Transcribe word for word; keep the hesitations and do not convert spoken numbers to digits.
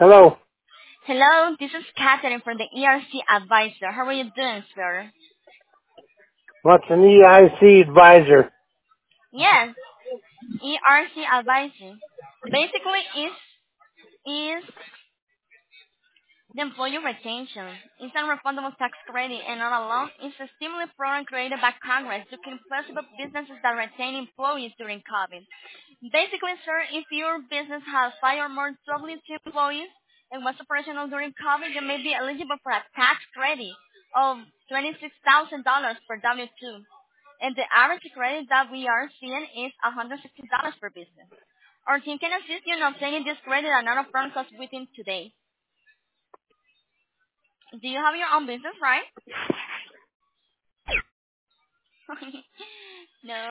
Hello. Hello, this is Catherine from the E R C Advisor. How are you doing, sir? What's an E I C advisor? Yes, E R C Advisor. Basically, is is the employee retention. It's a refundable tax credit and not a loan. It's a stimulus program created by Congress to keep flexible businesses that retain employees during COVID. Basically, sir, if your business has five or more W two employees and was operational during COVID, you may be eligible for a tax credit of twenty-six thousand dollars per W two. And the average credit that we are seeing is one hundred sixty dollars per business. Our team can assist you in obtaining this credit and not upfront cost within today. Do you have your own business, right? No.